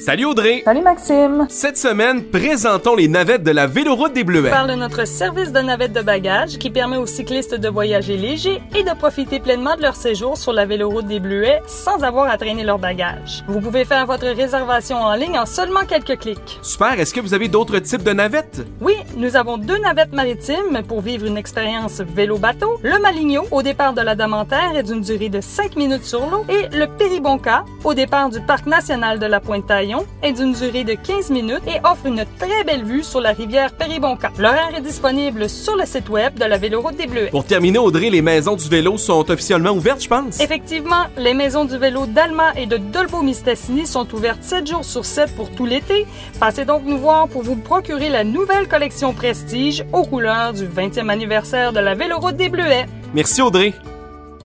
Salut Audrey! Salut Maxime! Cette semaine, présentons les navettes de la Véloroute des Bleuets. On parle de notre service de navettes de bagages qui permet aux cyclistes de voyager léger et de profiter pleinement de leur séjour sur la Véloroute des Bleuets sans avoir à traîner leurs bagages. Vous pouvez faire votre réservation en ligne en seulement quelques clics. Super! Est-ce que vous avez d'autres types de navettes? Oui, nous avons 2 navettes maritimes pour vivre une expérience vélo-bateau. Le Maligno, au départ de la Demantère, est d'une durée de 5 minutes sur l'eau, et le Péribonka, au départ du Parc national de la Pointe-Taillon, est d'une durée de 15 minutes et offre une très belle vue sur la rivière Péribonka. L'horaire est disponible sur le site web de la Véloroute des Bleuets. Pour terminer, Audrey, les maisons du vélo sont officiellement ouvertes, je pense? Effectivement, les maisons du vélo d'Alma et de Dolbeau-Mistassini sont ouvertes 7 jours sur 7 pour tout l'été. Passez donc nous voir pour vous procurer la nouvelle collection Prestige aux couleurs du 20e anniversaire de la Véloroute des Bleuets. Merci Audrey!